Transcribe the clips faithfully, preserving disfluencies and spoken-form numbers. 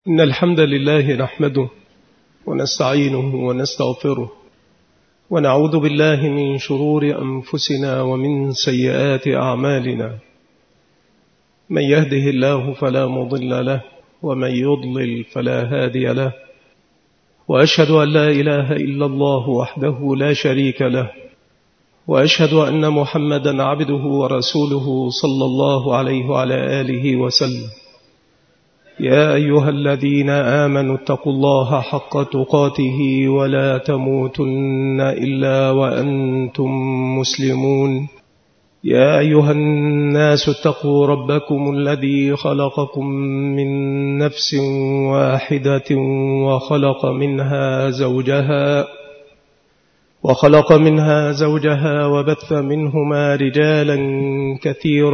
إن الحمد لله نحمده ونستعينه ونستغفره ونعوذ بالله من شرور أنفسنا ومن سيئات أعمالنا. من يهده الله فلا مضل له ومن يضلل فلا هادي له، وأشهد أن لا إله إلا الله وحده لا شريك له، وأشهد أن محمدا عبده ورسوله صلى الله عليه وعلى آله وسلم. يا أيها الذين آمنوا اتقوا الله حق تقاته ولا تموتن إلا وأنتم مسلمون. يا أيها الناس اتقوا ربكم الذي خلقكم من نفس واحدة وخلق منها زوجها وخلق منها زوجها وبث منهما رجالا كثيرا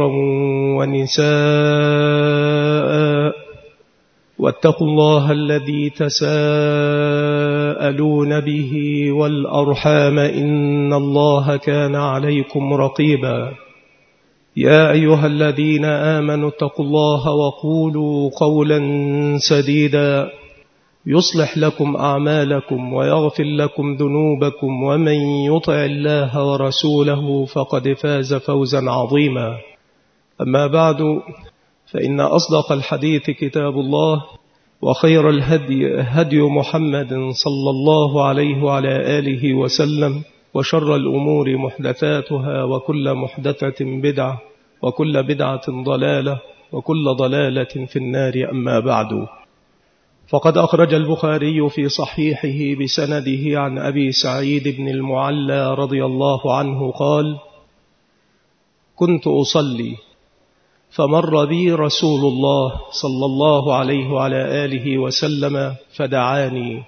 ونساء، واتقوا الله الذي تساءلون به والأرحام إن الله كان عليكم رقيبا. يا أيها الذين آمنوا اتقوا الله وقولوا قولا سديدا يصلح لكم أعمالكم ويغفر لكم ذنوبكم، ومن يطع الله ورسوله فقد فاز فوزا عظيما. أما بعد، فإن أصدق الحديث كتاب الله، وخير الهدي هدي محمد صلى الله عليه وعلى آله وسلم، وشر الأمور محدثاتها، وكل محدثة بدعة، وكل بدعة ضلالة، وكل ضلالة في النار. أما بعد، فقد أخرج البخاري في صحيحه بسنده عن أبي سعيد بن المعلى رضي الله عنه قال: كنت أصلي فمر بي رسول الله صلى الله عليه وعلى آله وسلم فدعاني،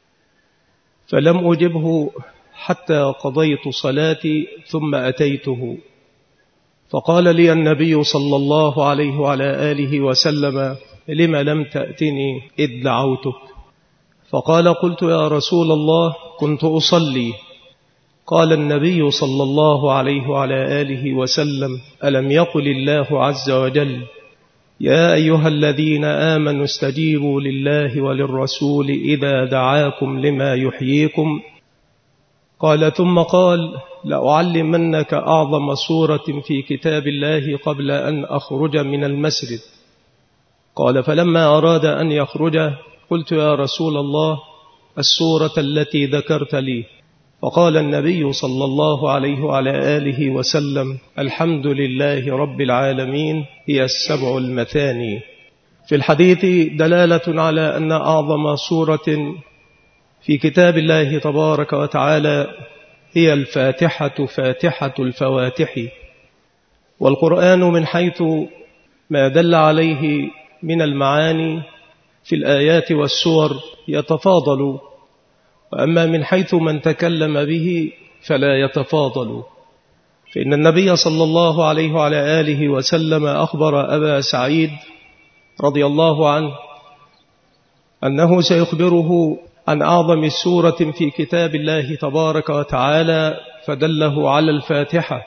فلم أجبه حتى قضيت صلاتي ثم أتيته، فقال لي النبي صلى الله عليه وعلى آله وسلم: لم لم تأتني إذ دعوتك؟ فقال: قلت يا رسول الله كنت أصلي. قال النبي صلى الله عليه وعلى آله وسلم: ألم يقل الله عز وجل: يا أيها الذين آمنوا استجيبوا لله وللرسول إذا دعاكم لما يحييكم؟ قال ثم قال: لأعلمنك أعظم سورة في كتاب الله قبل أن أخرج من المسجد. قال: فلما أراد أن يخرج قلت: يا رسول الله السورة التي ذكرت لي. فقال النبي صلى الله عليه وعلى آله وسلم: الحمد لله رب العالمين، هي السبع المثاني. في الحديث دلالة على أن أعظم سورة في كتاب الله تبارك وتعالى هي الفاتحة، فاتحة الفواتح. والقرآن من حيث ما دل عليه من المعاني في الآيات والسور يتفاضل، وأما من حيث من تكلم به فلا يتفاضل. فإن النبي صلى الله عليه وعلى آله وسلم أخبر أبا سعيد رضي الله عنه أنه سيخبره عن أعظم سورة في كتاب الله تبارك وتعالى، فدله على الفاتحة.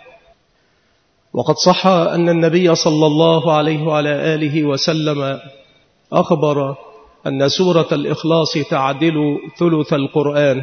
وقد صح أن النبي صلى الله عليه وعلى آله وسلم أخبر أن سورة الإخلاص تعدل ثلث القرآن،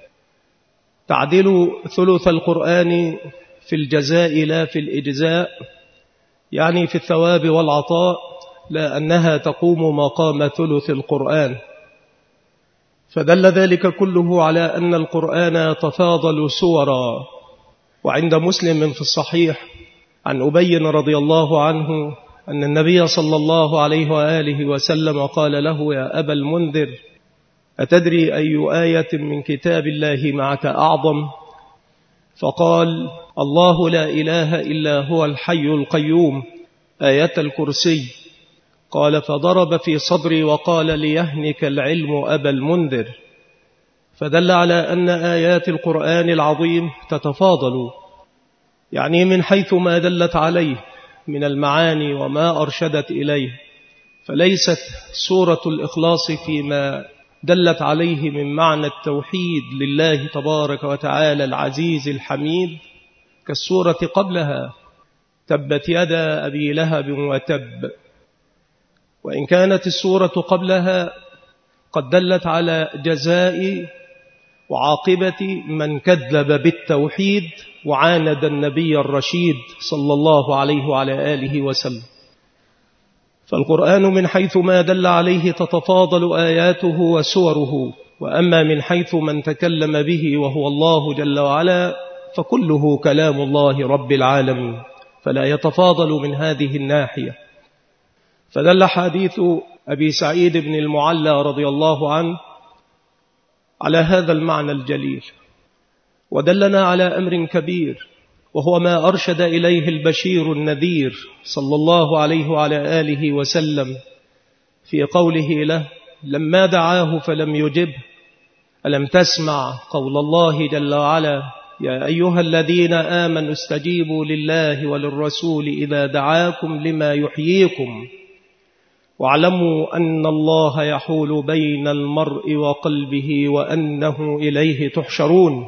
تعدل ثلث القرآن في الجزاء لا في الإجزاء، يعني في الثواب والعطاء، لا أنها تقوم مقام ثلث القرآن. فدل ذلك كله على أن القرآن يتفاضل سورا. وعند مسلم في الصحيح عن أبي رضي الله عنه أن النبي صلى الله عليه وآله وسلم قال له: يا أبا المنذر، أتدري أي آية من كتاب الله معك أعظم؟ فقال: الله لا إله إلا هو الحي القيوم، آية الكرسي. قال: فضرب في صدري وقال: ليهنك العلم أبا المنذر. فدل على أن آيات القرآن العظيم تتفاضل، يعني من حيث ما دلت عليه من المعاني وما أرشدت إليه. فليست سورة الإخلاص فيما دلت عليه من معنى التوحيد لله تبارك وتعالى العزيز الحميد كالسورة قبلها: تبت يدا أبي لهب وتب. وإن كانت السورة قبلها قد دلت على جزاء وعاقبة من كذب بالتوحيد وعاند النبي الرشيد صلى الله عليه وعلى آله وسلم. فالقرآن من حيث ما دل عليه تتفاضل آياته وسوره، وأما من حيث من تكلم به وهو الله جل وعلا فكله كلام الله رب العالمين، فلا يتفاضل من هذه الناحية. فدل حديث أبي سعيد بن المعلى رضي الله عنه على هذا المعنى الجليل، ودلنا على أمر كبير، وهو ما أرشد إليه البشير النذير صلى الله عليه وعلى آله وسلم في قوله له لما دعاه فلم يجبه: ألم تسمع قول الله جل وعلا: يا أيها الذين آمنوا استجيبوا لله وللرسول إذا دعاكم لما يحييكم واعلموا أن الله يحول بين المرء وقلبه وأنه إليه تحشرون.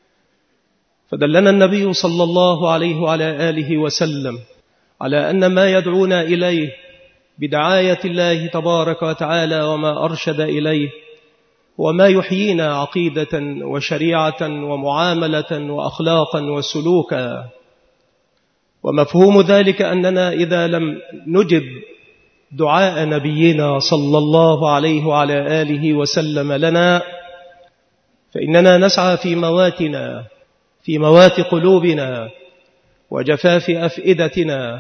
فدلنا النبي صلى الله عليه وعلى آله وسلم على أن ما يدعونا إليه بدعاية الله تبارك وتعالى وما أرشد إليه وما يحيينا عقيدة وشريعة ومعاملة وأخلاقا وسلوكا. ومفهوم ذلك أننا إذا لم نجب دعاء نبينا صلى الله عليه وعلى آله وسلم لنا فإننا نسعى في مواتنا في موات قلوبنا وجفاف أفئدتنا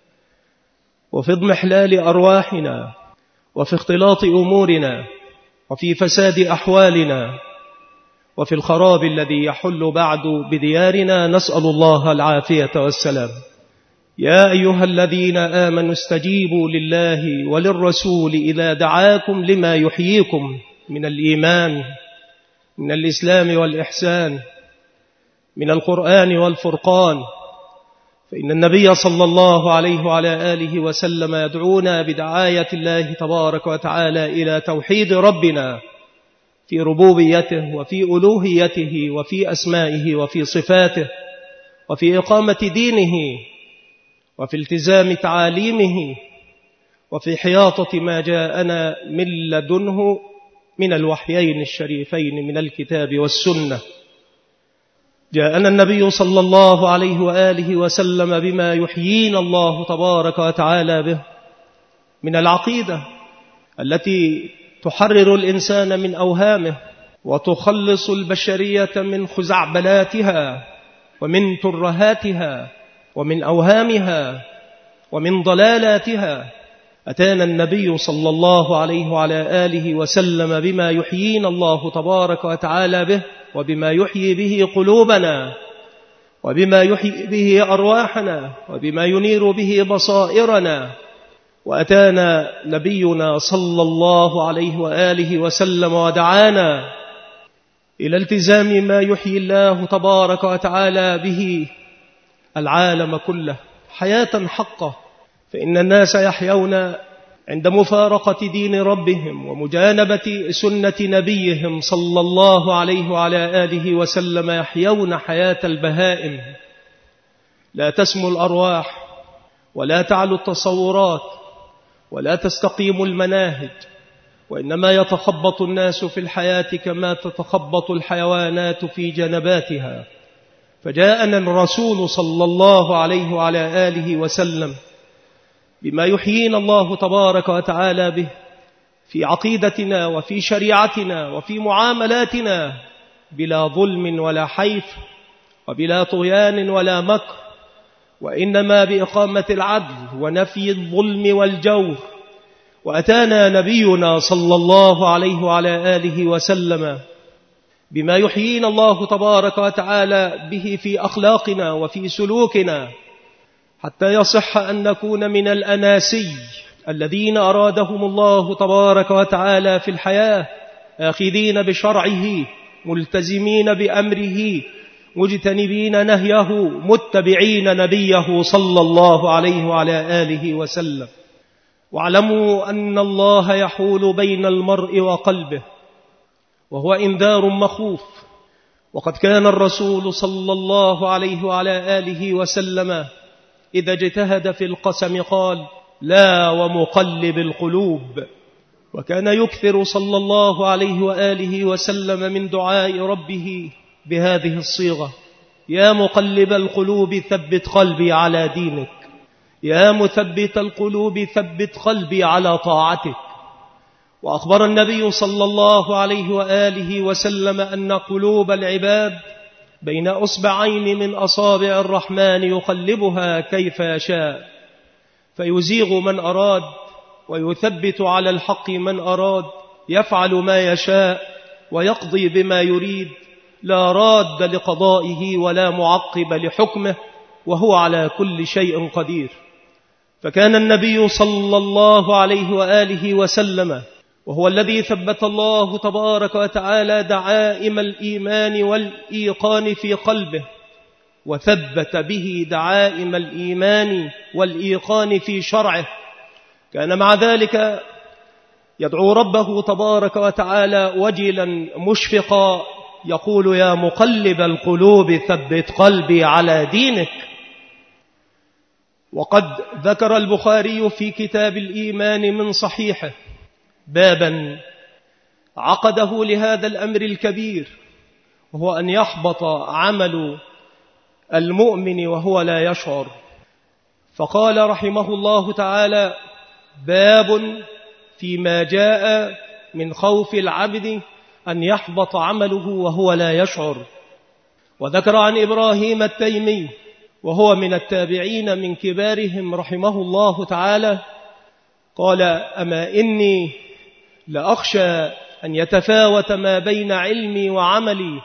وفي اضمحلال أرواحنا وفي اختلاط أمورنا وفي فساد أحوالنا وفي الخراب الذي يحل بعد بديارنا، نسأل الله العافية والسلام. يا أيها الذين آمنوا استجيبوا لله وللرسول إذا دعاكم لما يحييكم من الإيمان، من الإسلام والإحسان، من القرآن والفرقان. فإن النبي صلى الله عليه وعلى آله وسلم يدعونا بدعاية الله تبارك وتعالى إلى توحيد ربنا في ربوبيته وفي ألوهيته وفي أسمائه وفي صفاته وفي إقامة دينه وفي التزام تعاليمه وفي حياطة ما جاءنا من لدنه من الوحيين الشريفين من الكتاب والسنة. جاءنا النبي صلى الله عليه وآله وسلم بما يحيينا الله تبارك وتعالى به من العقيدة التي تحرر الإنسان من أوهامه وتخلص البشرية من خزعبلاتها ومن ترهاتها ومن أوهامها ومن ضلالاتها. أتانا النبي صلى الله عليه وعلى آله وسلم بما يحيينا الله تبارك وتعالى به وبما يحيي به قلوبنا وبما يحيي به أرواحنا وبما ينير به بصائرنا. وأتانا نبينا صلى الله عليه وآله وسلم ودعانا إلى التزام ما يحيي الله تبارك وتعالى به العالم كله حياة حقة. فإن الناس يحيون عند مفارقة دين ربهم ومجانبة سنة نبيهم صلى الله عليه وعلى آله وسلم يحيون حياة البهائم، لا تسمو الأرواح ولا تعلو التصورات ولا تستقيم المناهج، وإنما يتخبط الناس في الحياة كما تتخبط الحيوانات في جنباتها. فجاءنا الرسول صلى الله عليه وعلى آله وسلم بما يحيينا الله تبارك وتعالى به في عقيدتنا وفي شريعتنا وفي معاملاتنا بلا ظلم ولا حيف وبلا طغيان ولا مكر، وإنما بإقامة العدل ونفي الظلم والجور. وأتانا نبينا صلى الله عليه وعلى آله وسلم بما يحيينا الله تبارك وتعالى به في أخلاقنا وفي سلوكنا حتى يصح أن نكون من الأناسي الذين أرادهم الله تبارك وتعالى في الحياة، آخذين بشرعه ملتزمين بأمره مجتنبين نهيه متبعين نبيه صلى الله عليه وعلى آله وسلم. واعلموا أن الله يحول بين المرء وقلبه، وهو إنذار مخوف. وقد كان الرسول صلى الله عليه وعلى آله وسلم إذا اجتهد في القسم قال: لا ومقلب القلوب. وكان يكثر صلى الله عليه وآله وسلم من دعاء ربه بهذه الصيغة: يا مقلب القلوب ثبت قلبي على دينك، يا مثبت القلوب ثبت قلبي على طاعتك. وأخبر النبي صلى الله عليه وآله وسلم أن قلوب العباد بين أصبعين من أصابع الرحمن يقلبها كيف يشاء، فيزيغ من أراد ويثبت على الحق من أراد، يفعل ما يشاء ويقضي بما يريد، لا راد لقضائه ولا معقب لحكمه، وهو على كل شيء قدير. فكان النبي صلى الله عليه وآله وسلم وهو الذي ثبت الله تبارك وتعالى دعائم الإيمان والإيقان في قلبه، وثبت به دعائم الإيمان والإيقان في شرعه. كان مع ذلك يدعو ربه تبارك وتعالى وجلا مشفقا يقول: يا مقلب القلوب ثبت قلبي على دينك. وقد ذكر البخاري في كتاب الإيمان من صحيحه بابا عقده لهذا الأمر الكبير، وهو أن يحبط عمل المؤمن وهو لا يشعر. فقال رحمه الله تعالى: باب فيما جاء من خوف العبد أن يحبط عمله وهو لا يشعر. وذكر عن إبراهيم التيمي وهو من التابعين من كبارهم رحمه الله تعالى قال: أما إني لأخشى أن يتفاوت ما بين علمي وعملي،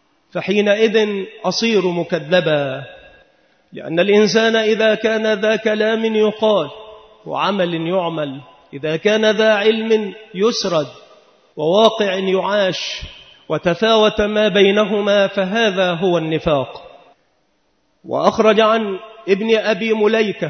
فحينئذ أصير مكذبا، لأن الإنسان إذا كان ذا كلام يقال وعمل يعمل، إذا كان ذا علم يسرد وواقع يعاش، وتفاوت ما بينهما، فهذا هو النفاق. وأخرج عن ابن أبي مليكة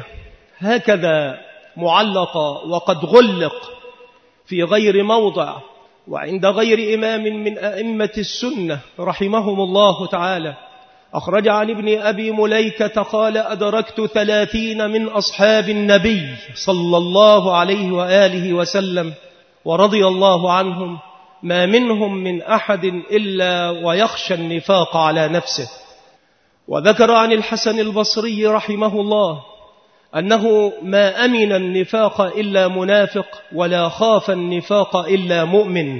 هكذا معلقا وقد غلق في غير موضع وعند غير إمام من أئمة السنة رحمهم الله تعالى. أخرج عن ابن أبي مليكة قال: أدركت ثلاثين من أصحاب النبي صلى الله عليه وآله وسلم ورضي الله عنهم، ما منهم من أحد إلا ويخشى النفاق على نفسه. وذكر عن الحسن البصري رحمه الله أنه ما أمن النفاق إلا منافق، ولا خاف النفاق إلا مؤمن.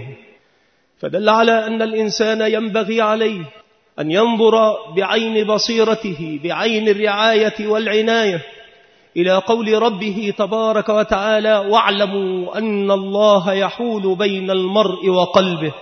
فدل على أن الإنسان ينبغي عليه أن ينظر بعين بصيرته، بعين الرعاية والعناية، إلى قول ربه تبارك وتعالى: واعلموا أن الله يحول بين المرء وقلبه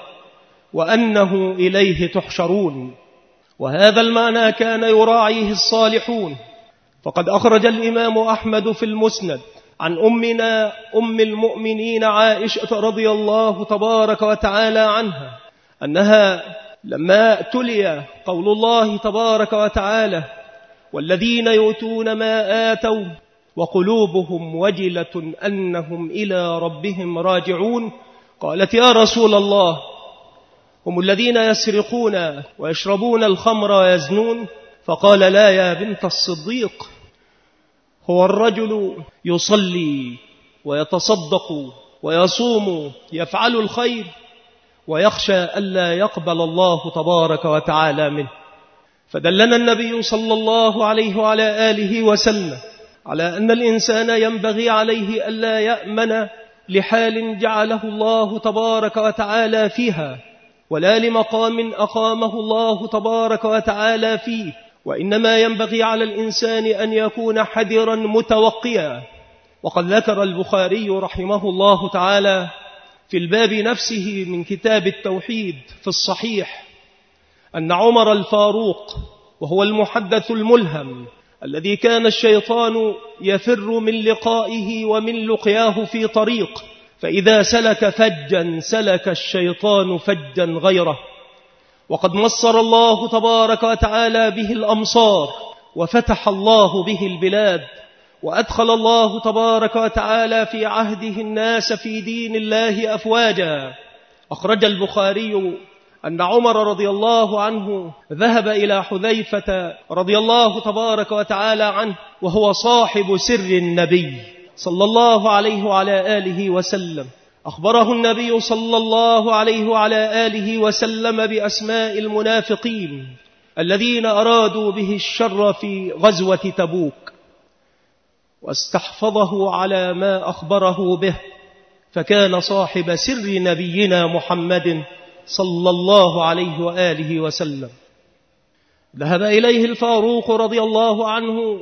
وأنه إليه تحشرون. وهذا المعنى كان يراعيه الصالحون. فقد أخرج الإمام أحمد في المسند عن أمنا أم المؤمنين عائشة رضي الله تبارك وتعالى عنها أنها لما تلي قول الله تبارك وتعالى: والذين يؤتون ما آتوا وقلوبهم وجلة أنهم إلى ربهم راجعون، قالت: يا رسول الله، هم الذين يسرقون ويشربون الخمر ويزنون؟ فقال: لا يا بنت الصديق، هو الرجل يصلي ويتصدق ويصوم، يفعل الخير ويخشى ألا يقبل الله تبارك وتعالى منه. فدلنا النبي صلى الله عليه وعلى آله وسلم على أن الإنسان ينبغي عليه ألا يأمن لحال جعله الله تبارك وتعالى فيها، ولا لمقام أقامه الله تبارك وتعالى فيه، وإنما ينبغي على الإنسان أن يكون حذرا متوقيا. وقد ذكر البخاري رحمه الله تعالى في الباب نفسه من كتاب التوحيد في الصحيح أن عمر الفاروق، وهو المحدث الملهم الذي كان الشيطان يفر من لقائه ومن لقياه في طريق، فإذا سلك فجا سلك الشيطان فجا غيره. وقد مصر الله تبارك وتعالى به الأمصار، وفتح الله به البلاد، وأدخل الله تبارك وتعالى في عهده الناس في دين الله أفواجا. أخرج البخاري أن عمر رضي الله عنه ذهب إلى حذيفة رضي الله تبارك وتعالى عنه، وهو صاحب سر النبي صلى الله عليه وعلى آله وسلم أخبره النبي صلى الله عليه وعلى آله وسلم بأسماء المنافقين الذين أرادوا به الشر في غزوة تبوك، واستحفظه على ما أخبره به، فكان صاحب سر نبينا محمد صلى الله عليه وآله وسلم. ذهب إليه الفاروق رضي الله عنه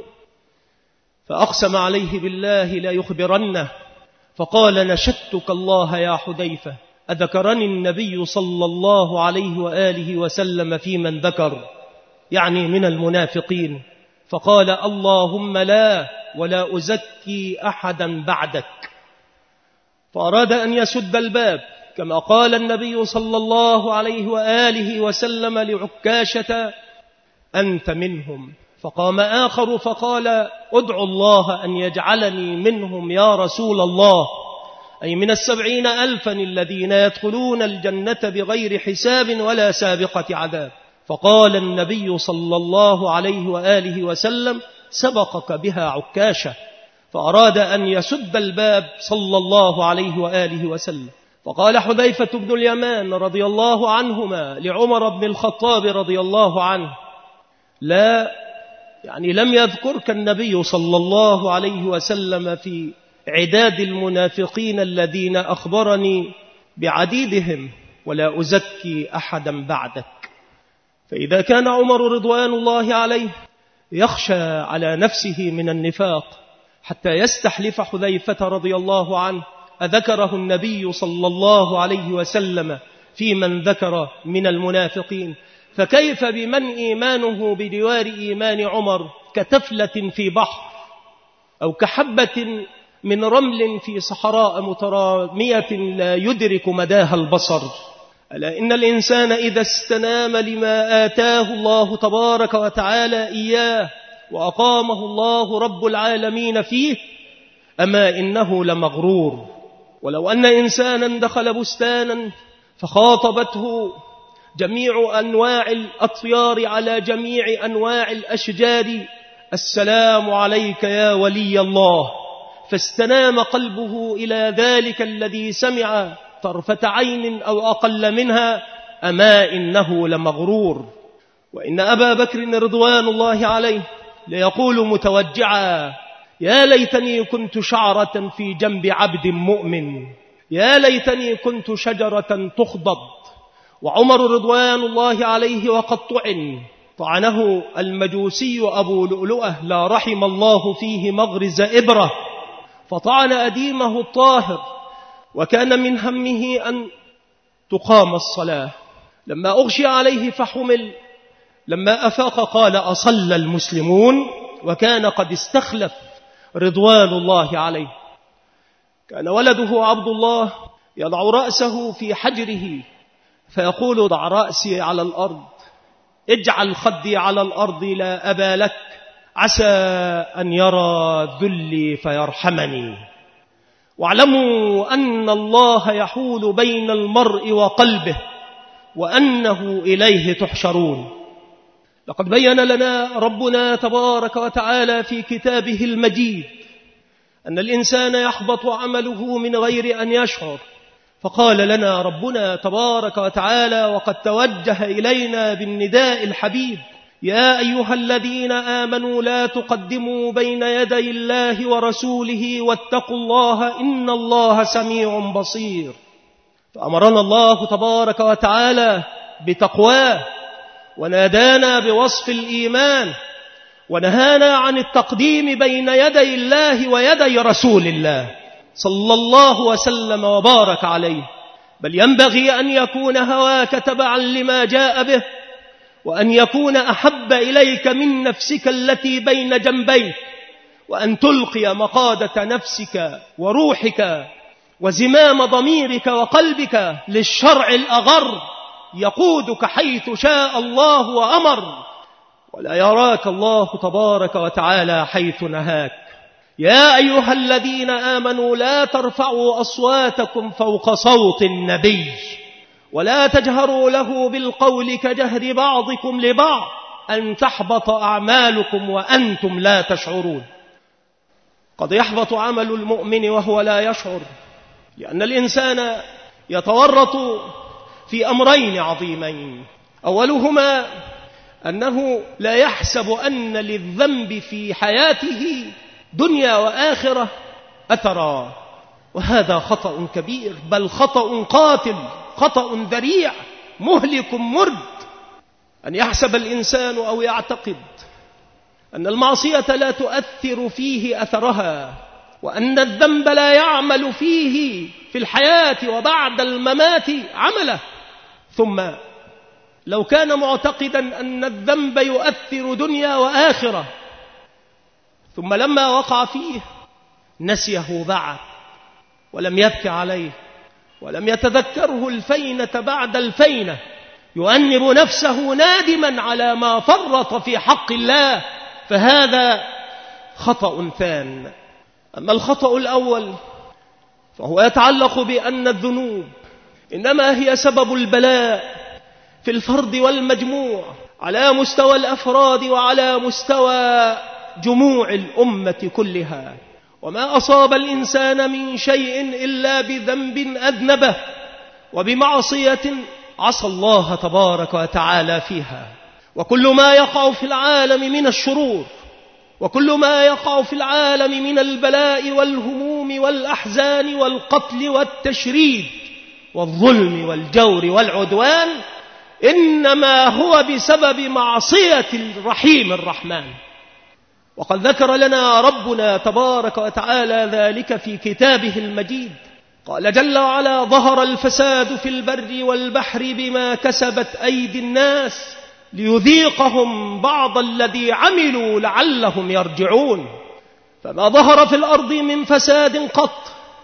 فأقسم عليه بالله لا يخبرنه، فقال: نشدتك الله يا حذيفة، أذكرني النبي صلى الله عليه وآله وسلم في من ذكر، يعني من المنافقين؟ فقال: اللهم لا، ولا أزكي أحدا بعدك. فأراد أن يسد الباب كما قال النبي صلى الله عليه وآله وسلم لعكاشة: أنت منهم. فقام آخر فقال: ادعو الله أن يجعلني منهم يا رسول الله، أي من السبعين ألفا الذين يدخلون الجنة بغير حساب ولا سابقة عذاب. فقال النبي صلى الله عليه وآله وسلم: سبقك بها عكاشة. فأراد أن يسد الباب صلى الله عليه وآله وسلم. فقال حذيفة بن اليمان رضي الله عنهما لعمر بن الخطاب رضي الله عنه: لا، يعني لم يذكرك النبي صلى الله عليه وسلم في عداد المنافقين الذين أخبرني بعديدهم، ولا أزكي أحدا بعدك. فإذا كان عمر رضوان الله عليه يخشى على نفسه من النفاق حتى يستحلف حذيفة رضي الله عنه أذكره النبي صلى الله عليه وسلم في من ذكر من المنافقين، فكيف بمن إيمانه بدوار إيمان عمر كتفلة في بحر، أو كحبة من رمل في صحراء مترامية لا يدرك مداها البصر. ألا إن الإنسان إذا استنام لما آتاه الله تبارك وتعالى إياه وأقامه الله رب العالمين فيه، أما إنه لمغرور. ولو أن إنسانا دخل بستانا فخاطبته جميع أنواع الأطيار على جميع أنواع الأشجار: السلام عليك يا ولي الله، فاستنام قلبه إلى ذلك الذي سمع طرفة عين أو أقل منها، أما إنه لمغرور. وإن أبا بكر رضوان الله عليه ليقول متوجعا: يا ليتني كنت شعرة في جنب عبد مؤمن، يا ليتني كنت شجرة تخضب. وعمر رضوان الله عليه وقد طعن طعنه المجوسي أبو لؤلؤة لا رحم الله فيه مغرز إبرة، فطعن أديمه الطاهر، وكان من همه أن تقام الصلاة. لما أغشي عليه فحمل، لما أفاق قال: أصلى المسلمون؟ وكان قد استخلف رضوان الله عليه. كان ولده عبد الله يضع رأسه في حجره فيقول: ضع رأسي على الأرض، اجعل خدي على الأرض لا أبا لك، عسى أن يرى ذلي فيرحمني. واعلموا أن الله يحول بين المرء وقلبه، وأنه إليه تحشرون. لقد بين لنا ربنا تبارك وتعالى في كتابه المجيد أن الإنسان يحبط عمله من غير أن يشعر، فقال لنا ربنا تبارك وتعالى وقد توجه إلينا بالنداء الحبيب: يا أيها الذين آمنوا لا تقدموا بين يدي الله ورسوله واتقوا الله إن الله سميع بصير. فأمرنا الله تبارك وتعالى بتقواه، ونادانا بوصف الإيمان، ونهانا عن التقديم بين يدي الله ويدي رسول الله صلى الله وسلم وبارك عليه. بل ينبغي أن يكون هواك تبعا لما جاء به، وأن يكون أحب إليك من نفسك التي بين جنبيك، وأن تلقي مقادة نفسك وروحك وزمام ضميرك وقلبك للشرع الأغر يقودك حيث شاء الله وأمر، ولا يراك الله تبارك وتعالى حيث نهاك. يا أيها الذين آمنوا لا ترفعوا أصواتكم فوق صوت النبي ولا تجهروا له بالقول كجهر بعضكم لبعض أن تحبط أعمالكم وأنتم لا تشعرون. قد يحبط عمل المؤمن وهو لا يشعر، لأن الإنسان يتورط في أمرين عظيمين. أولهما أنه لا يحسب أن للذنب في حياته دنيا وآخرة أثرا، وهذا خطأ كبير، بل خطأ قاتل، خطأ ذريع مهلك مرد، أن يحسب الإنسان أو يعتقد أن المعصية لا تؤثر فيه أثرها، وأن الذنب لا يعمل فيه في الحياة وبعد الممات عمله. ثم لو كان معتقدا أن الذنب يؤثر دنيا وآخرة، ثم لما وقع فيه نسيه بعد ولم يبكي عليه ولم يتذكره الفينة بعد الفينة، يؤنب نفسه نادما على ما فرط في حق الله، فهذا خطأ ثان. أما الخطأ الأول فهو يتعلق بأن الذنوب إنما هي سبب البلاء في الفرد والمجموع، على مستوى الأفراد وعلى مستوى جموع الأمة كلها. وما أصاب الإنسان من شيء إلا بذنب أذنبه وبمعصية عصى الله تبارك وتعالى فيها. وكل ما يقع في العالم من الشرور، وكل ما يقع في العالم من البلاء والهموم والأحزان والقتل والتشريد والظلم والجور والعدوان، إنما هو بسبب معصية الرحيم الرحمن. وقد ذكر لنا ربنا تبارك وتعالى ذلك في كتابه المجيد، قال جل وعلا: ظهر الفساد في البر والبحر بما كسبت أيدي الناس ليذيقهم بعض الذي عملوا لعلهم يرجعون. فما ظهر في الأرض من فساد قط،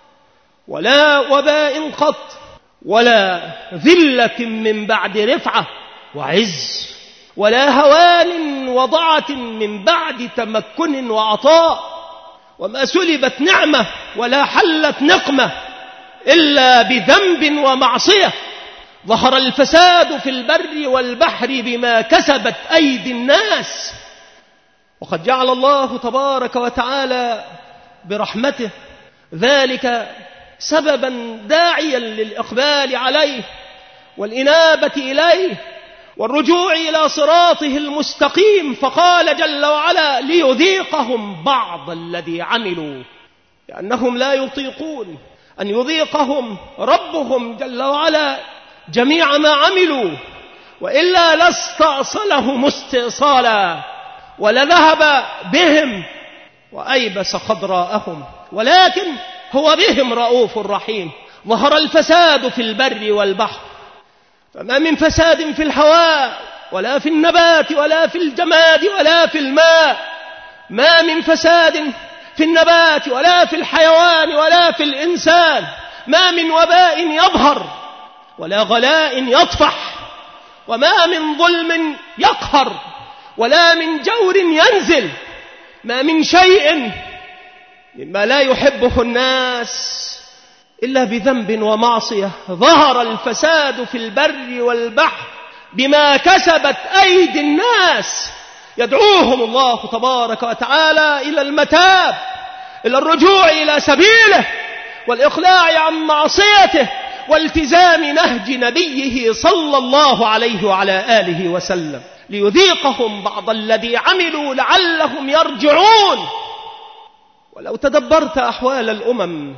ولا وباء قط، ولا ذلة من بعد رفعة وعز، ولا هوان وضعة من بعد تمكن وعطاء، وما سلبت نعمة ولا حلت نقمة إلا بذنب ومعصية. ظهر الفساد في البر والبحر بما كسبت أيدي الناس. وقد جعل الله تبارك وتعالى برحمته ذلك سببا داعيا للإقبال عليه والإنابة إليه والرجوع إلى صراطه المستقيم، فقال جل وعلا: ليذيقهم بعض الذي عملوا، لأنهم لا يطيقون أن يذيقهم ربهم جل وعلا جميع ما عملوا، وإلا لاستأصلهم استئصالا ولذهب بهم وأيبس خضراءهم، ولكن هو بهم رؤوف رحيم. ظهر الفساد في البر والبحر، فما من فساد في الهواء ولا في النبات ولا في الجماد ولا في الماء، ما من فساد في النبات ولا في الحيوان ولا في الإنسان، ما من وباء يظهر ولا غلاء يطفح، وما من ظلم يقهر ولا من جور ينزل، ما من شيء مما لا يحبه الناس إلا بذنب ومعصية. ظهر الفساد في البر والبحر بما كسبت أيدي الناس، يدعوهم الله تبارك وتعالى إلى المتاب، إلى الرجوع إلى سبيله والإقلاع عن معصيته والتزام نهج نبيه صلى الله عليه وعلى آله وسلم، ليذيقهم بعض الذي عملوا لعلهم يرجعون. ولو تدبرت أحوال الأمم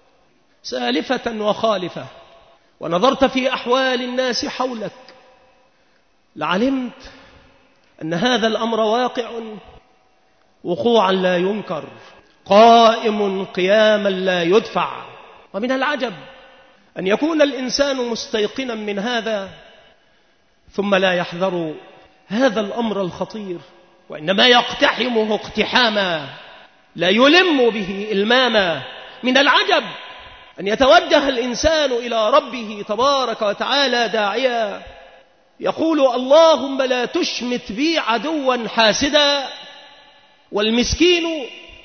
سالفة وخالفة ونظرت في أحوال الناس حولك لعلمت أن هذا الأمر واقع وقوعا لا ينكر، قائم قياما لا يدفع. ومن العجب أن يكون الإنسان مستيقنا من هذا ثم لا يحذر هذا الأمر الخطير، وإنما يقتحمه اقتحاما لا يلم به إلماما. من العجب أن يتوجه الإنسان إلى ربه تبارك وتعالى داعيا يقول: اللهم لا تشمت بي عدوا حاسدا، والمسكين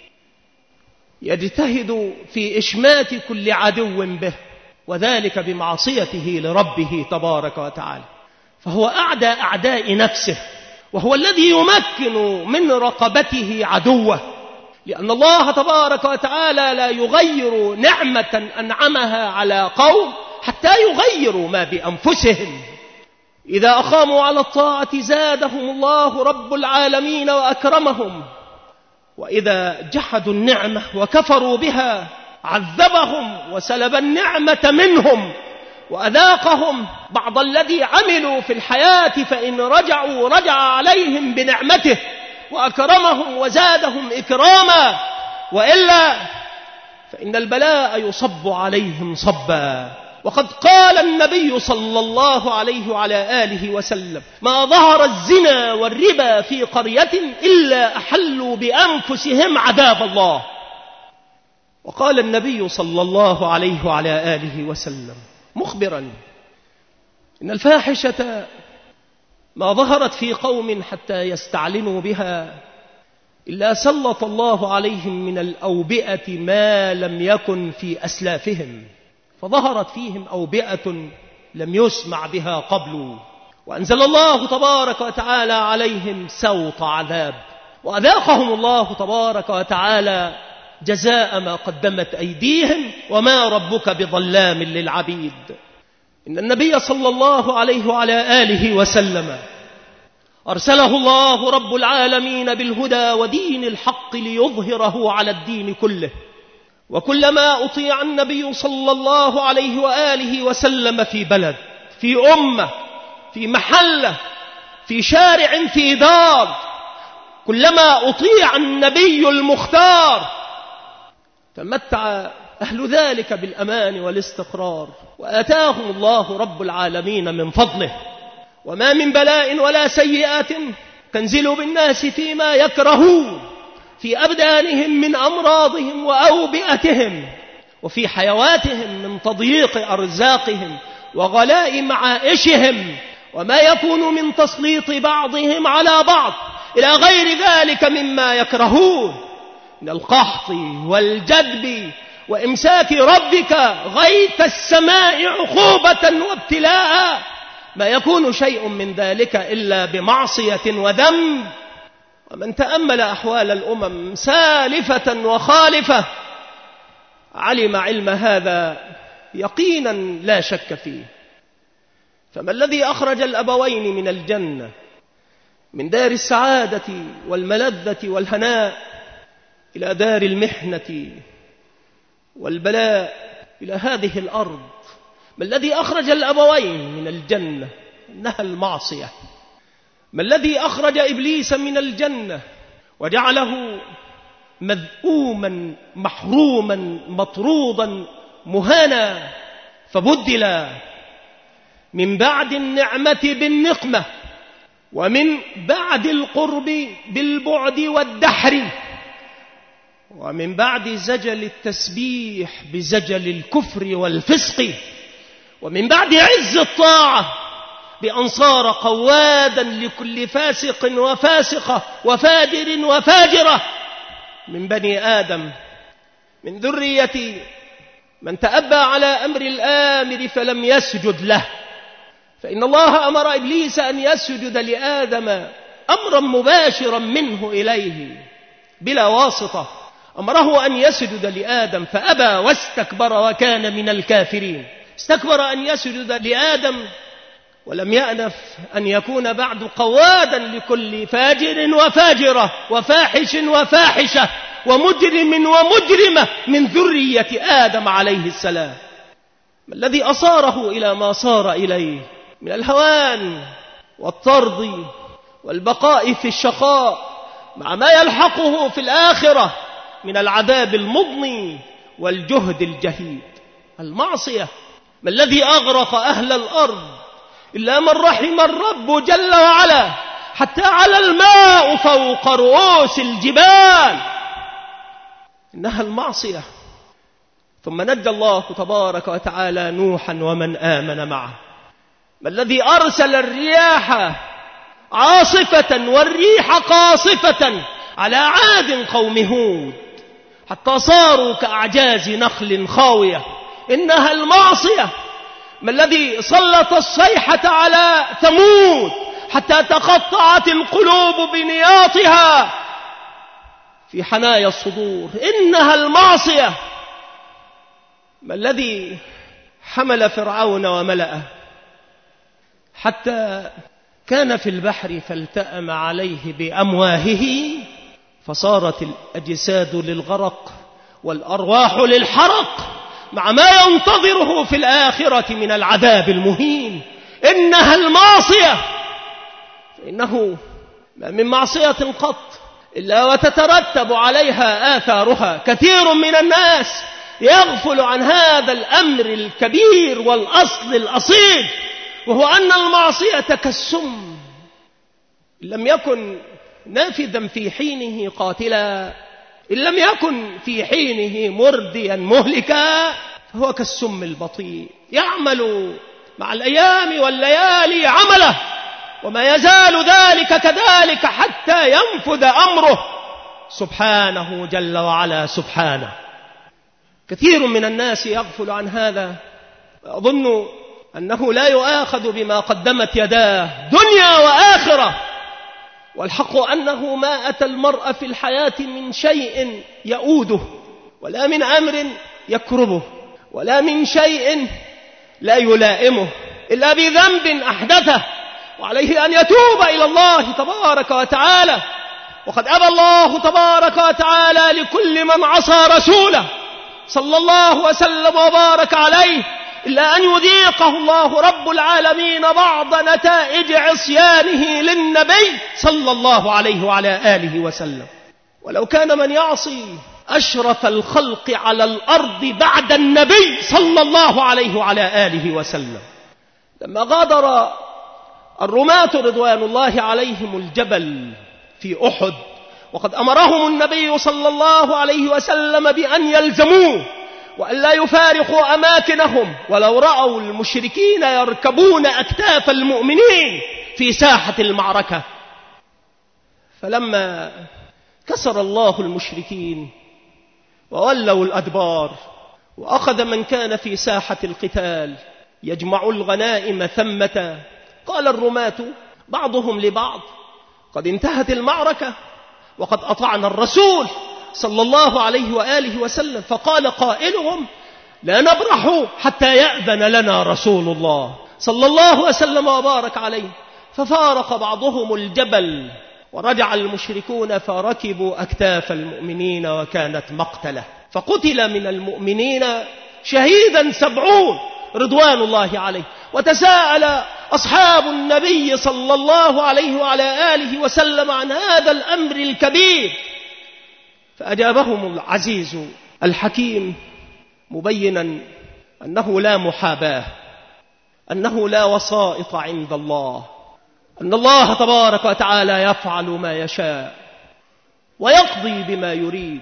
يجتهد في إشمات كل عدو به، وذلك بمعصيته لربه تبارك وتعالى. فهو أعدى أعداء نفسه، وهو الذي يمكن من رقبته عدوه، لأن الله تبارك وتعالى لا يغير نعمة أنعمها على قوم حتى يغيروا ما بأنفسهم. إذا أقاموا على الطاعة زادهم الله رب العالمين وأكرمهم، وإذا جحدوا النعمة وكفروا بها عذبهم وسلب النعمة منهم وأذاقهم بعض الذي عملوا في الحياة، فإن رجعوا رجع عليهم بنعمته وأكرمهم وزادهم إكراما، وإلا فإن البلاء يصب عليهم صبا. وقد قال النبي صلى الله عليه وعلى آله وسلم: ما ظهر الزنا والربا في قرية إلا أحلوا بأنفسهم عذاب الله. وقال النبي صلى الله عليه وعلى آله وسلم مخبرا إن الفاحشة ما ظهرت في قوم حتى يستعلنوا بها إلا سلط الله عليهم من الأوبئة ما لم يكن في أسلافهم، فظهرت فيهم أوبئة لم يسمع بها قبل، وأنزل الله تبارك وتعالى عليهم سوط عذاب، وأذاقهم الله تبارك وتعالى جزاء ما قدمت أيديهم، وما ربك بظلام للعبيد. إن النبي صلى الله عليه وعلى آله وسلم أرسله الله رب العالمين بالهدى ودين الحق ليظهره على الدين كله، وكلما أطيع النبي صلى الله عليه وآله وسلم في بلد، في أمة، في محلة، في شارع، في دار، كلما أطيع النبي المختار تمتع أهل ذلك بالأمان والاستقرار، وآتاهم الله رب العالمين من فضله. وما من بلاء ولا سيئات تنزل بالناس فيما يكرهون في أبدانهم من أمراضهم وأوبئتهم، وفي حيواتهم من تضييق أرزاقهم وغلاء معائشهم، وما يكون من تسليط بعضهم على بعض إلى غير ذلك مما يكرهون من القحط والجدب وإمساك ربك غيث السماء عقوبة وابتلاء. ما يكون شيء من ذلك إلا بمعصية وذنب. ومن تأمل أحوال الأمم سالفة وخالفة علم علم هذا يقينا لا شك فيه. فما الذي أخرج الأبوين من الجنة من دار السعادة والملذة والهناء إلى دار المحنة والبلاء، إلى هذه الأرض؟ ما الذي أخرج الأبوين من الجنة؟ إنها المعصية. ما الذي أخرج إبليس من الجنة وجعله مذءوما محروما مطرودا مهانا، فبدل من بعد النعمة بالنقمة، ومن بعد القرب بالبعد والدحر، ومن بعد زجل التسبيح بزجل الكفر والفسق، ومن بعد عز الطاعة بأن صار قوادا لكل فاسق وفاسقة وفاجر وفاجرة من بني آدم، من ذرية من تأبى على أمر الآمر فلم يسجد له. فإن الله أمر إبليس أن يسجد لآدم أمرا مباشرا منه إليه بلا واسطة، أمره أن يسجد لآدم فأبى واستكبر وكان من الكافرين. استكبر أن يسجد لآدم ولم يأنف أن يكون بعد قوادا لكل فاجر وفاجرة وفاحش وفاحشة ومجرم ومجرمة من ذرية آدم عليه السلام. ما الذي أصاره إلى ما صار إليه من الهوان والطرد والبقاء في الشقاء مع ما يلحقه في الآخرة من العذاب المضني والجهد الجهيد؟ المعصية. ما الذي أغرق أهل الأرض إلا من رحم الرب جل وعلا، حتى على الماء فوق رؤوس الجبال. إنها المعصية. ثم نجى الله تبارك وتعالى نوحا ومن آمن معه. ما الذي أرسل الرياح عاصفة والريح قاصفة على عاد قوم هود حتى صاروا كأعجاز نخل خاوية؟ إنها المعصية. ما الذي سلط الصيحة على ثمود حتى تقطعت القلوب بنياطها في حنايا الصدور. إنها المعصية. ما الذي حمل فرعون وملأه حتى كان في البحر فالتأم عليه بأمواهه فصارت الأجساد للغرق والأرواح للحرق مع ما ينتظره في الآخرة من العذاب المهين. إنها المعصية. فإنه ما من معصية قط إلا وتترتب عليها آثارها. كثير من الناس يغفل عن هذا الأمر الكبير والأصل الأصيل، وهو أن المعصية كالسم، إن لم يكن نافذا في حينه قاتلا، إن لم يكن في حينه مرديا مهلكا، فهو كالسم البطيء يعمل مع الأيام والليالي عمله، وما يزال ذلك كذلك حتى ينفذ أمره سبحانه جل وعلا. سبحانه. كثير من الناس يغفل عن هذا، أظن أنه لا يؤاخذ بما قدمت يداه دنيا وآخرة، والحق أنه ما أتى المرء في الحياة من شيء يؤوده، ولا من أمر يكربه، ولا من شيء لا يلائمه، إلا بذنب أحدثه، وعليه أن يتوب إلى الله تبارك وتعالى. وقد أبى الله تبارك وتعالى لكل من عصى رسوله صلى الله وسلم وبارك عليه إلا أن يذيقه الله رب العالمين بعض نتائج عصيانه للنبي صلى الله عليه وعلى آله وسلم. ولو كان من يعصي أشرف الخلق على الأرض بعد النبي صلى الله عليه وعلى آله وسلم، لما غادر الرماة رضوان الله عليهم الجبل في أحد، وقد أمرهم النبي صلى الله عليه وسلم بأن يلزموه وأن لا يفارقوا أماكنهم، ولو رأوا المشركين يركبون أكتاف المؤمنين في ساحة المعركة. فلما كسر الله المشركين وولوا الأدبار، وأخذ من كان في ساحة القتال يجمع الغنائم ثمة، قال الرماة بعضهم لبعض: قد انتهت المعركة وقد أطعنا الرسول صلى الله عليه وآله وسلم. فقال قائلهم: لا نبرح حتى يأذن لنا رسول الله صلى الله وسلم وبارك عليه. ففارق بعضهم الجبل ورجع المشركون فركبوا أكتاف المؤمنين، وكانت مقتلة، فقتل من المؤمنين شهيدا سبعون رضوان الله عليه. وتساءل أصحاب النبي صلى الله عليه وعلى آله وسلم عن هذا الأمر الكبير، فأجابهم العزيز الحكيم مبينا أنه لا محاباة، أنه لا وسائط عند الله، أن الله تبارك وتعالى يفعل ما يشاء ويقضي بما يريد.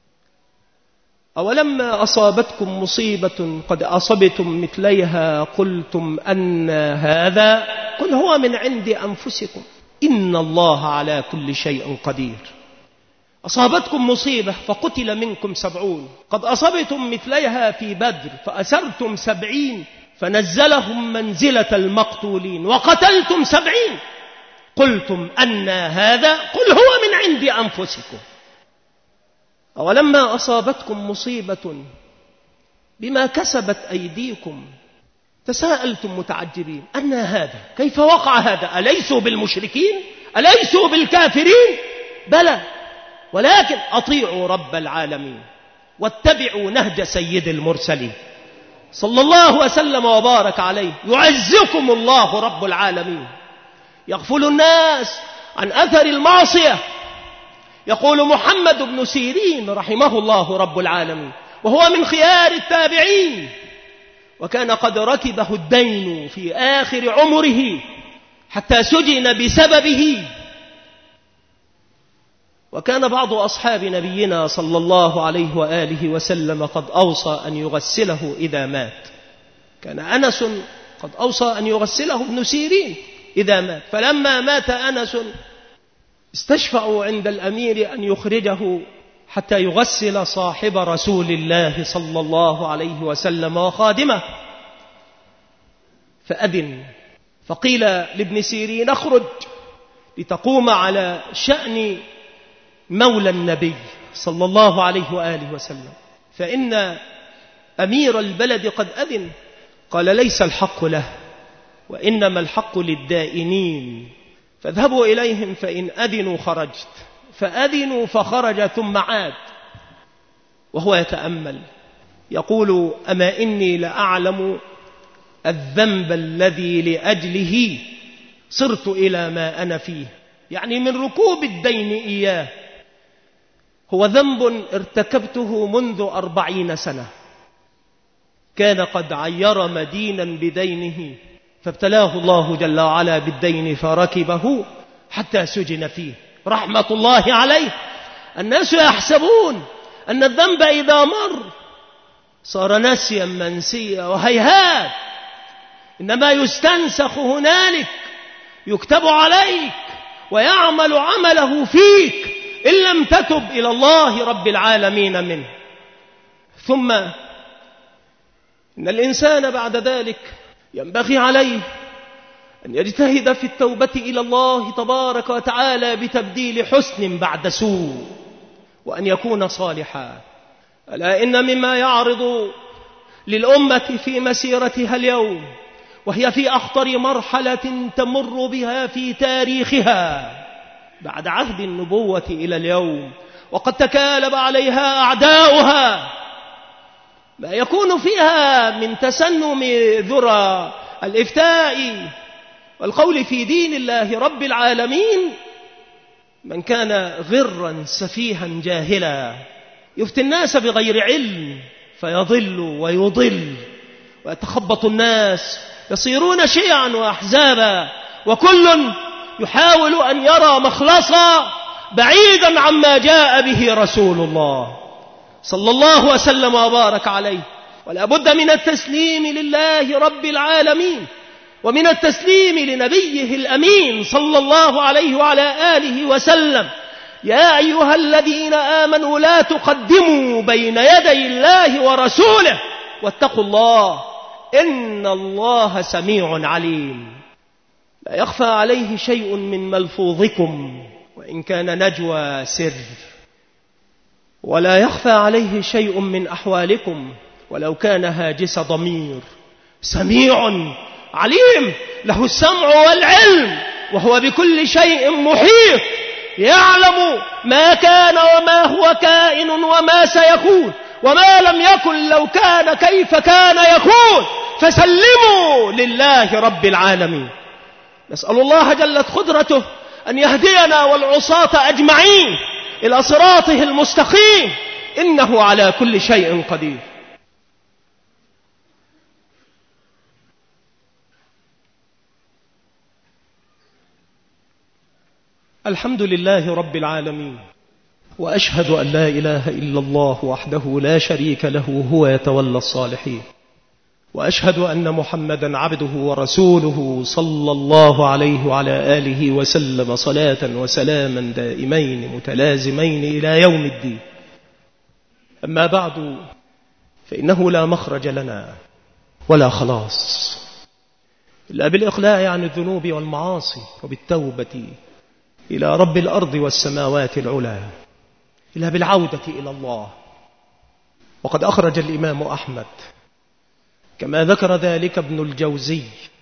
أولما أصابتكم مصيبة قد أصبتم مثليها قلتم أن هذا، قل هو من عند أنفسكم إن الله على كل شيء قدير. أصابتكم مصيبة فقتل منكم سبعون، قد أصبتم مثليها في بدر فأسرتم سبعين فنزلهم منزلة المقتولين، وقتلتم سبعين قلتم أن هذا، قل هو من عند أنفسكم. أولما أصابتكم مصيبة بما كسبت أيديكم تساءلتم متعجبين أن هذا، كيف وقع هذا؟ أليسوا بالمشركين؟ أليسوا بالكافرين؟ بلى، ولكن أطيعوا رب العالمين واتبعوا نهج سيد المرسلين صلى الله وسلم وبارك عليه، يعزكم الله رب العالمين. يغفل الناس عن أثر المعصية. يقول محمد بن سيرين رحمه الله رب العالمين، وهو من خيار التابعين، وكان قد ركبه الدين في آخر عمره حتى سجن بسببه، وكان بعض أصحاب نبينا صلى الله عليه وآله وسلم قد أوصى أن يغسله إذا مات. كان أنس قد أوصى أن يغسله ابن سيرين إذا مات، فلما مات أنس استشفعوا عند الأمير أن يخرجه حتى يغسل صاحب رسول الله صلى الله عليه وسلم وخادمه، فأذن، فقيل لابن سيرين: اخرج لتقوم على شأن مولى النبي صلى الله عليه وآله وسلم، فإن أمير البلد قد أذن. قال: ليس الحق له، وإنما الحق للدائنين، فاذهبوا إليهم فإن أذنوا خرجت. فأذنوا فخرج ثم عاد وهو يتأمل يقول: أما إني لأعلم الذنب الذي لأجله صرت إلى ما أنا فيه، يعني من ركوب الدين إياه. هو ذنب ارتكبته منذ أربعين سنة، كان قد عير مدينا بدينه، فابتلاه الله جل وعلا بالدين فركبه حتى سجن فيه رحمة الله عليه. الناس يحسبون أن الذنب إذا مر صار نسيا منسيا، وهيهات، إنما يستنسخ هنالك، يكتب عليك ويعمل عمله فيك إن لم تتب إلى الله رب العالمين منه. ثم إن الإنسان بعد ذلك ينبغي عليه أن يجتهد في التوبة إلى الله تبارك وتعالى بتبديل حسن بعد سوء، وأن يكون صالحا. ألا إن مما يعرض للأمة في مسيرتها اليوم، وهي في أخطر مرحلة تمر بها في تاريخها بعد عهد النبوة إلى اليوم، وقد تكالب عليها أعداؤها، ما يكون فيها من تسنم ذرى الإفتاء والقول في دين الله رب العالمين. من كان غرا سفيها جاهلا يفتي الناس بغير علم فيضل ويضل، ويتخبط الناس، يصيرون شيعا وأحزابا، وكل يحاول أن يرى مخلصا بعيدا عما جاء به رسول الله صلى الله وسلم وبارك عليه. ولا بد من التسليم لله رب العالمين، ومن التسليم لنبيه الأمين صلى الله عليه وعلى آله وسلم. يا أيها الذين آمنوا لا تقدموا بين يدي الله ورسوله واتقوا الله إن الله سميع عليم. لا يخفى عليه شيء من ملفوظكم وإن كان نجوى سر، ولا يخفى عليه شيء من أحوالكم ولو كان هاجس ضمير. سميع عليم، له السمع والعلم، وهو بكل شيء محيط، يعلم ما كان وما هو كائن وما سيكون، وما لم يكن لو كان كيف كان يكون. فسلموا لله رب العالمين. نسأل الله جلت قدرته أن يهدينا والعصاة أجمعين إلى صراطه المستقيم، إنه على كل شيء قدير. الحمد لله رب العالمين، وأشهد أن لا إله إلا الله وحده لا شريك له هو يتولى الصالحين، وأشهد أن محمدا عبده ورسوله صلى الله عليه وعلى آله وسلم صلاة وسلاما دائمين متلازمين إلى يوم الدين. أما بعد، فإنه لا مخرج لنا ولا خلاص إلا بالإقلاع عن الذنوب والمعاصي، وبالتوبة إلى رب الأرض والسماوات العلى، إلا بالعودة إلى الله. وقد أخرج الإمام أحمد كما ذكر ذلك ابن الجوزي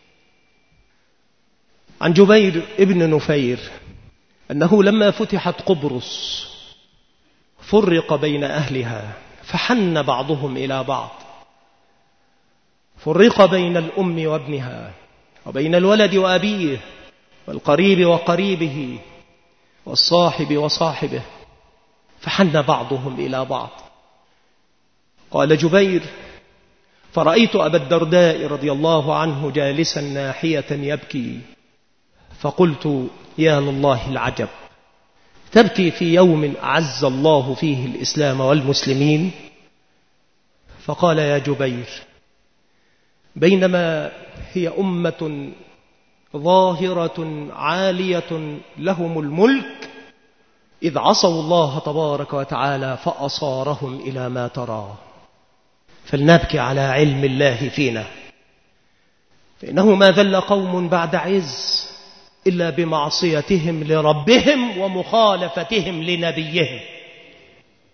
عن جبير ابن نفير أنه لما فتحت قبرص فرق بين أهلها، فحن بعضهم إلى بعض، فرق بين الأم وابنها، وبين الولد وأبيه، والقريب وقريبه، والصاحب وصاحبه، فحن بعضهم إلى بعض. قال جبير: فرأيت أبا الدرداء رضي الله عنه جالسا ناحية يبكي، فقلت: يا لله العجب، تبكي في يوم أعز الله فيه الإسلام والمسلمين؟ فقال: يا جبير، بينما هي أمة ظاهرة عالية لهم الملك إذ عصوا الله تبارك وتعالى فأصارهم إلى ما ترى. فلنبكي على علم الله فينا، فإنه ما ذل قوم بعد عز إلا بمعصيتهم لربهم ومخالفتهم لنبيهم.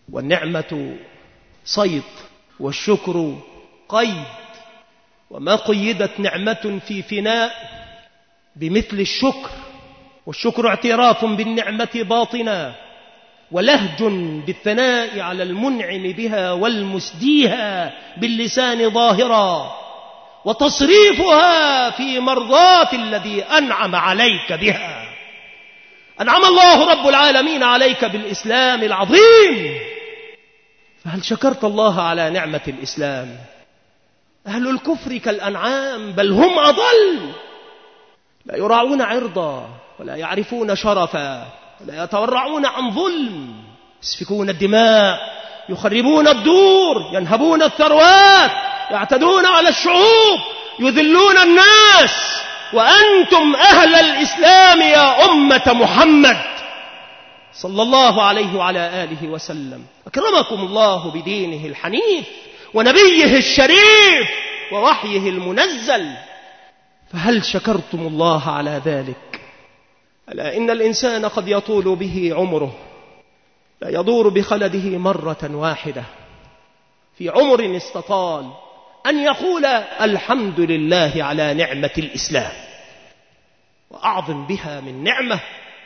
والنعمة صيد والشكر قيد، وما قيدت نعمة في فناء بمثل الشكر، والشكر اعتراف بالنعمة باطنا ولهج بالثناء على المنعم بها والمسديها باللسان ظاهرا، وتصريفها في مرضاة الذي أنعم عليك بها. أنعم الله رب العالمين عليك بالإسلام العظيم، فهل شكرت الله على نعمة الإسلام؟ أهل الكفر كالأنعام بل هم أضل، لا يراعون عرضا ولا يعرفون شرفا ولا يتورعون عن ظلم، يسفكون الدماء، يخربون الدور، ينهبون الثروات، يعتدون على الشعوب، يذلون الناس، وأنتم أهل الإسلام يا أمة محمد صلى الله عليه وعلى آله وسلم أكرمكم الله بدينه الحنيف ونبيه الشريف ووحيه المنزل، فهل شكرتم الله على ذلك؟ ألا إن الإنسان قد يطول به عمره، لا يدور بخلده مرة واحدة في عمر استطال أن يقول الحمد لله على نعمة الإسلام، وأعظم بها من نعمة.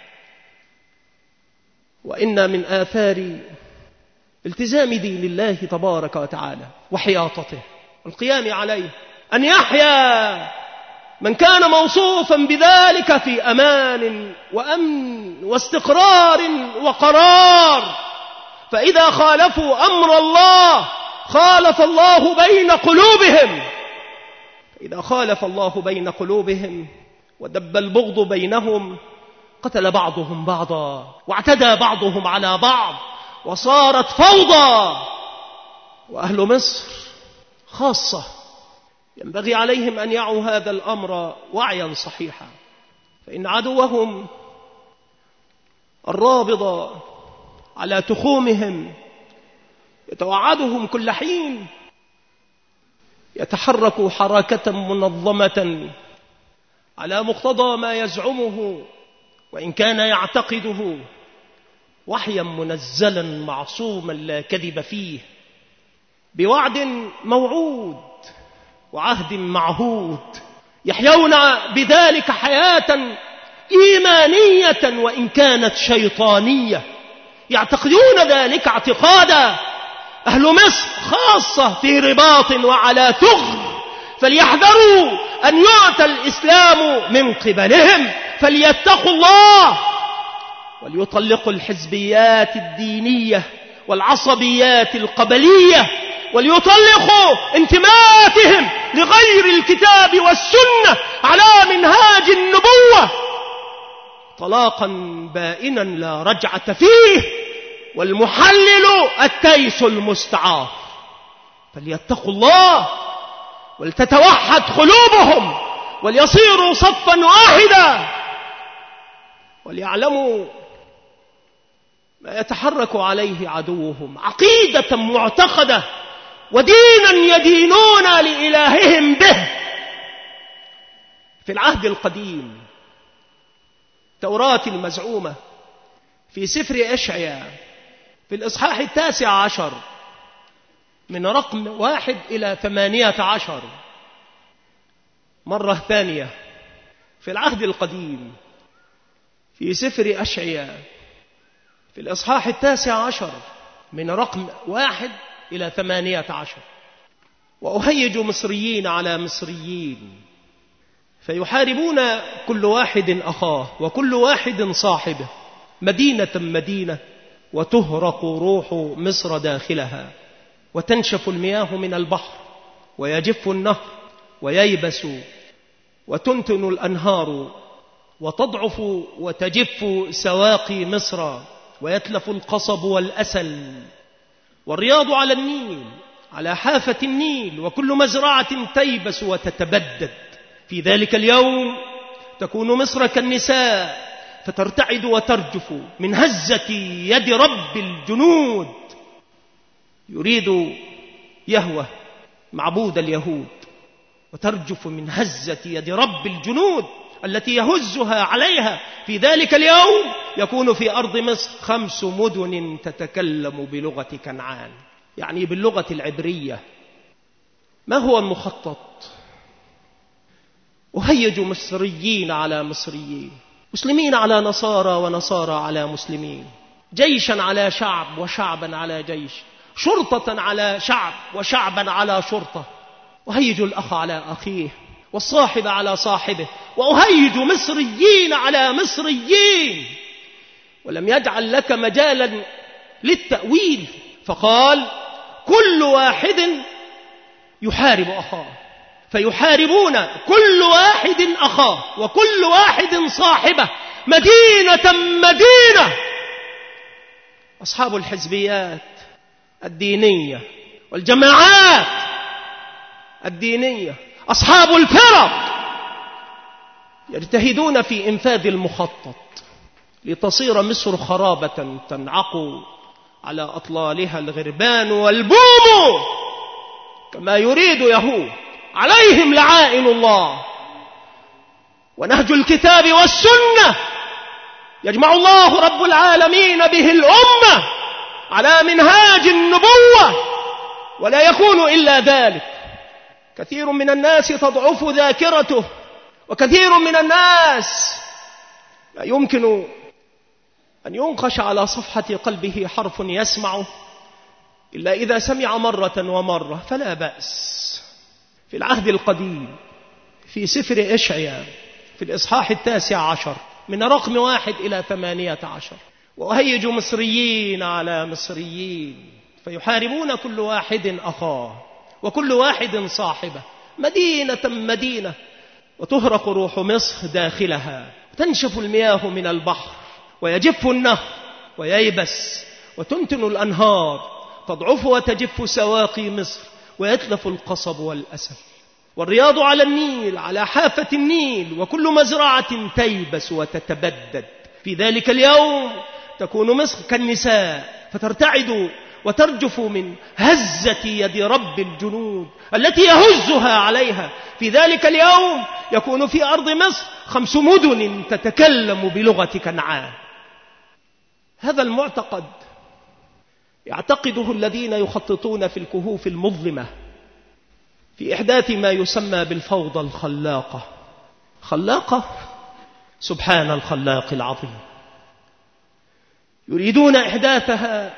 وإن من آثار التزام دين الله تبارك وتعالى وحياطته والقيام عليه أن يحيا من كان موصوفا بذلك في أمان وأمن واستقرار وقرار، فإذا خالفوا أمر الله خالف الله بين قلوبهم، إذا خالف الله بين قلوبهم ودب البغض بينهم قتل بعضهم بعضا واعتدى بعضهم على بعض وصارت فوضى. وأهل مصر خاصة ينبغي عليهم أن يعوا هذا الأمر وعيا صحيحا، فإن عدوهم الرابض على تخومهم يتوعدهم كل حين، يتحرك حركة منظمة على مقتضى ما يزعمه وإن كان يعتقده وحيا منزلا معصوما لا كذب فيه، بوعد موعود وعهد معهود، يحيون بذلك حياة إيمانية وإن كانت شيطانية، يعتقدون ذلك اعتقادا. أهل مصر خاصة في رباط وعلى ثغر، فليحذروا أن يؤتى الإسلام من قبلهم، فليتقوا الله وليطلقوا الحزبيات الدينية والعصبيات القبلية، وليطلقوا انتماءاتهم لغير الكتاب والسنة على منهاج النبوة طلاقا بائنا لا رجعة فيه، والمحلل التيس المستعار. فليتقوا الله ولتتوحد قلوبهم وليصيروا صفا واحدا، وليعلموا ما يتحرك عليه عدوهم، عقيدة معتقدة ودينا يدينون لإلههم به. في العهد القديم توراة المزعومة في سفر أشعياء في الإصحاح التاسع عشر من رقم واحد إلى ثمانية عشر، مرة ثانية في العهد القديم في سفر أشعياء في الإصحاح التاسع عشر من رقم واحد إلى ثمانية عشر: وأهيج مصريين على مصريين فيحاربون كل واحد أخاه وكل واحد صاحبه، مدينة مدينة، وتهرق روح مصر داخلها، وتنشف المياه من البحر، ويجف النهر وييبس، وتنتن الأنهار، وتضعف وتجف سواقي مصر، ويتلف القصب والأسل، والرياض على النيل على حافة النيل، وكل مزرعة تيبس وتتبدد. في ذلك اليوم تكون مصر كالنساء فترتعد وترجف من هزة يد رب الجنود. يريد يهوه معبود اليهود، وترجف من هزة يد رب الجنود، التي يهزها عليها في ذلك اليوم يكون في أرض مصر خمس مدن تتكلم بلغة كنعان، يعني باللغة العبرية. ما هو المخطط؟ أهيج مصريين على مصريين، مسلمين على نصارى ونصارى على مسلمين، جيشا على شعب وشعبا على جيش، شرطة على شعب وشعبا على شرطة. أهيج الأخ على أخيه والصاحب على صاحبه، وأهيج مصريين على مصريين. ولم يجعل لك مجالا للتأويل، فقال كل واحد يحارب أخاه، فيحاربون كل واحد أخاه وكل واحد صاحبه مدينة مدينة. أصحاب الحزبيات الدينية والجماعات الدينية، أصحاب الفرق، يجتهدون في إنفاذ المخطط لتصير مصر خرابة تنعق على أطلالها الغربان والبوم كما يريد يهود، عليهم لعائن الله. ونهج الكتاب والسنة يجمع الله رب العالمين به الأمة على منهاج النبوة، ولا يكون إلا ذلك. كثير من الناس تضعف ذاكرته، وكثير من الناس لا يمكن أن ينقش على صفحة قلبه حرف يسمعه إلا إذا سمع مرة ومرة، فلا بأس. في العهد القديم في سفر إشعياء في الإصحاح التاسع عشر من رقم واحد إلى ثمانية عشر: وأهيج مصريين على مصريين فيحاربون كل واحد أخاه وكل واحد صاحبه مدينة مدينة، وتهرق روح مصر داخلها، تنشف المياه من البحر ويجف النهر وييبس، وتنتن الأنهار، تضعف وتجف سواقي مصر، ويتلف القصب والأسل، والرياض على النيل على حافة النيل، وكل مزرعة تيبس وتتبدد. في ذلك اليوم تكون مصر كالنساء فترتعد وترجف من هزة يد رب الجنود التي يهزها عليها. في ذلك اليوم يكون في أرض مصر خمس مدن تتكلم بلغة كنعان. هذا المعتقد يعتقده الذين يخططون في الكهوف المظلمة في إحداث ما يسمى بالفوضى الخلاقة. خلاقة، سبحان الخلاق العظيم. يريدون إحداثها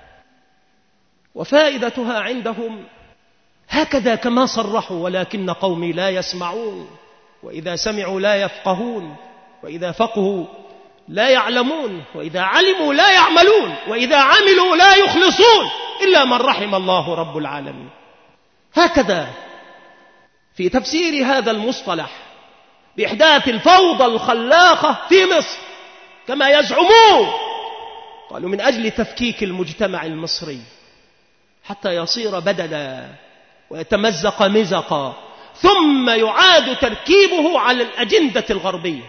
وفائدتها عندهم هكذا كما صرحوا: ولكن قومي لا يسمعون، وإذا سمعوا لا يفقهون، وإذا فقهوا لا يعلمون، وإذا علموا لا يعملون، وإذا عملوا لا يخلصون إلا من رحم الله رب العالمين. هكذا في تفسير هذا المصطلح بإحداث الفوضى الخلاقة في مصر كما يزعمون. قالوا من أجل تفكيك المجتمع المصري حتى يصير بدلا ويتمزق مزقا، ثم يعاد تركيبه على الأجندة الغربية.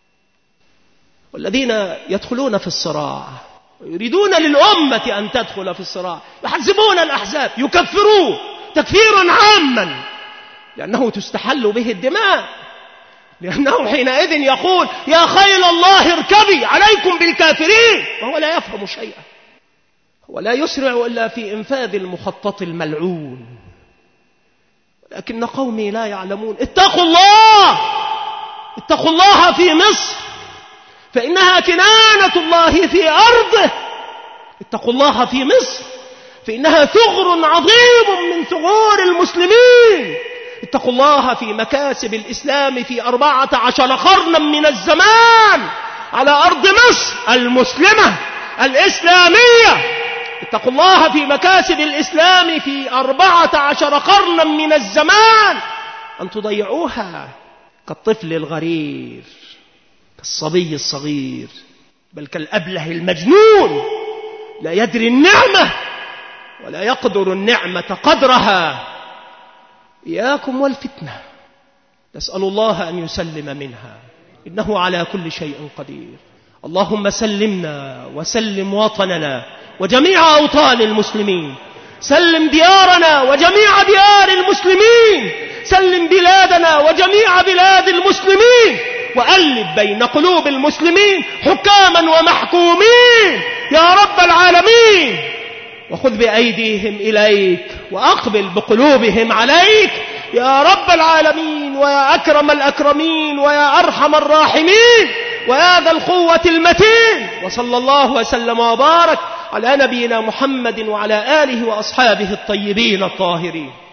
والذين يدخلون في الصراع ويريدون للأمة أن تدخل في الصراع يحزبون الأحزاب، يكفرون تكفيرا عاما، لأنه تستحل به الدماء، لأنه حينئذ يقول: يا خيل الله اركبي عليكم بالكافرين، وهو لا يفهم شيئا، ولا يسرع إلا في إنفاذ المخطط الملعون. لكن قومي لا يعلمون. اتقوا الله، اتقوا الله في مصر فإنها كنانة الله في أرضه. اتقوا الله في مصر فإنها ثغر عظيم من ثغور المسلمين. اتقوا الله في مكاسب الإسلام في أربعة عشر قرنا من الزمان على أرض مصر المسلمة الإسلامية. اتقوا الله في مكاسب الإسلام في أربعة عشر قرنا من الزمان، أن تضيعوها كالطفل الغرير، كالصبي الصغير، بل كالأبله المجنون لا يدري النعمة ولا يقدر النعمة قدرها. إياكم والفتنة، نسأل الله أن يسلم منها، إنه على كل شيء قدير. اللهم سلمنا وسلم وطننا وجميع أوطان المسلمين، سلم ديارنا وجميع ديار المسلمين، سلم بلادنا وجميع بلاد المسلمين، وألف بين قلوب المسلمين حكاما ومحكومين يا رب العالمين، وخذ بأيديهم إليك وأقبل بقلوبهم عليك يا رب العالمين، ويا أكرم الأكرمين، ويا أرحم الراحمين، ويا ذا القوة المتين. وصلى الله وسلم وبارك على نبينا محمد وعلى آله وأصحابه الطيبين الطاهرين.